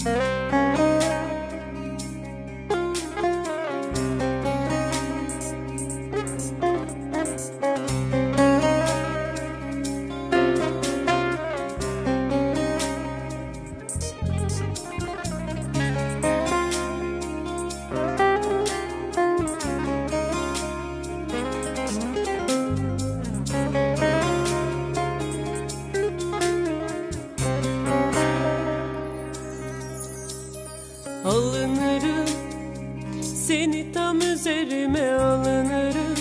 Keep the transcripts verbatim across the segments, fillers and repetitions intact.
Alınırım, seni tam üzerime alınırım.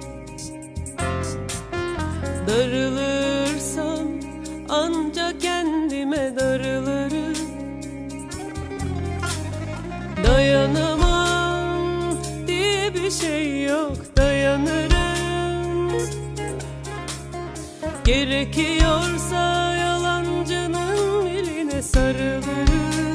Darılırsam ancak kendime darılırım. Dayanamam diye bir şey yok, dayanırım. Gerekiyorsa yalancının birine sarılırım.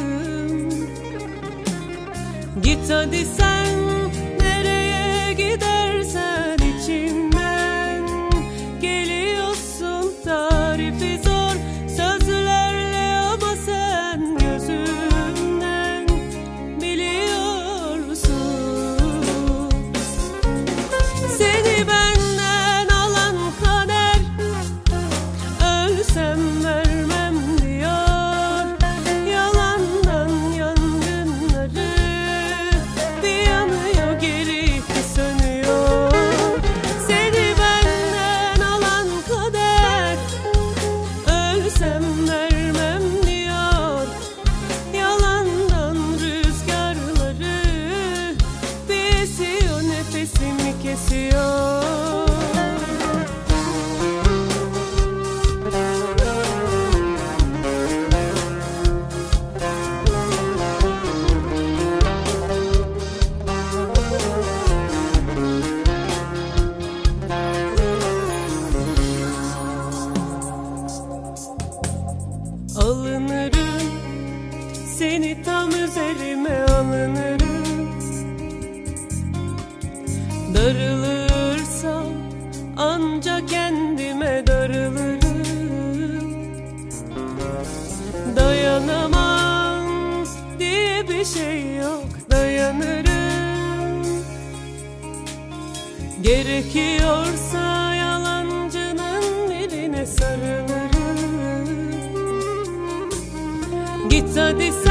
Git hadi sen, nereye gidersen içimden geliyorsun. Tarifi zor sözlerle ama sen gözümden biliyorsun. Seni benden alan kader, ölsem vermem diyor. Yalandan yangınları yanıyor, geri sönüyor. Seni benden alan kader, ölsem vermem diyor. Yalandan rüzgarları bir esiyor, nefesimi kesiyor. Alınırım, seni tam üzerime alınırım. Darılırsam ancak kendime darılırım. Dayanamam diye bir şey yok, dayanırım. Gerekiyorsa yalancının birine sarılırım. Git hadi